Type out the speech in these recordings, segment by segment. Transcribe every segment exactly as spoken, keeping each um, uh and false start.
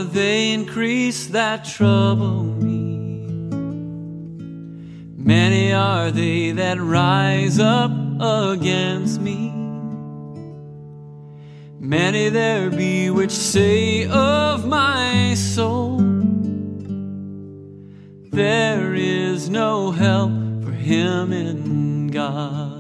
they increase that trouble me. Many are they that rise up against me. Many there be which say of my soul, there is no help for him in God.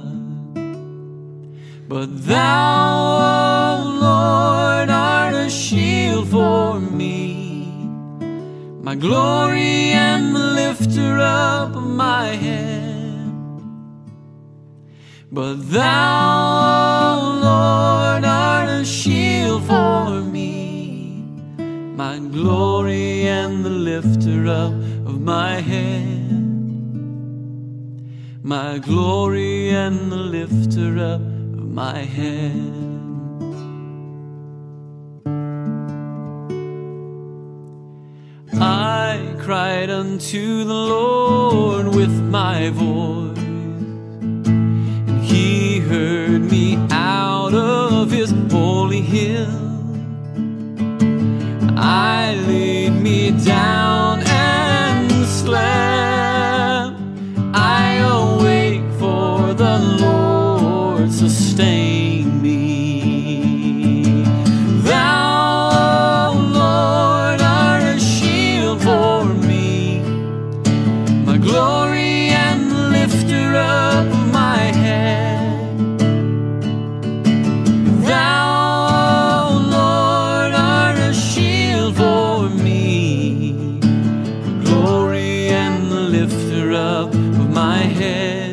But thou, O Lord, art a shield for me, my glory and the lifter up of my head. But thou, O Lord, art a shield for me, my glory and the lifter up of my head. My glory and the lifter up of my head. I cried unto the Lord with my voice, and he heard me out of his holy hill. I laid me down and slept. I awake, for the Lord sustain me. Thou, O Lord, art a shield for me, my glory and the lifter up of my head. Thou, O Lord, art a shield for me, my glory and the lifter up of my head.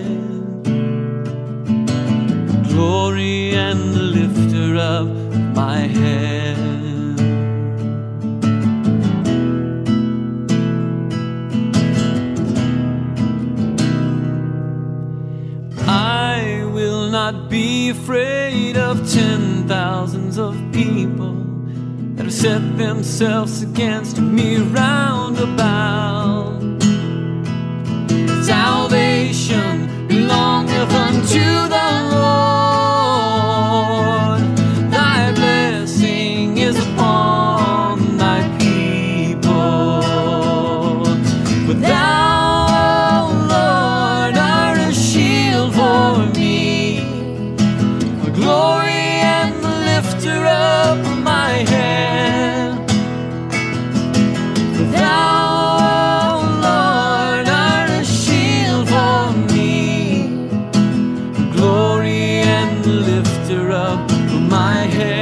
Glory and the lifter up of my head. I will not be afraid of ten thousands of people that have set themselves against me round about. Salvation belongeth unto the Lord. Thy blessing is upon thy people. But thou, O Lord, art a shield for me, a glory and the lifter up of my head. But thou, O Lord, art a shield for me, glory and the lifter up of my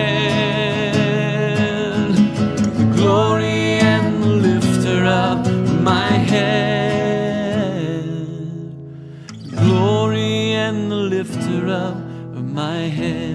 head. The glory and the lifter up of my head. The glory and the lifter up of my head.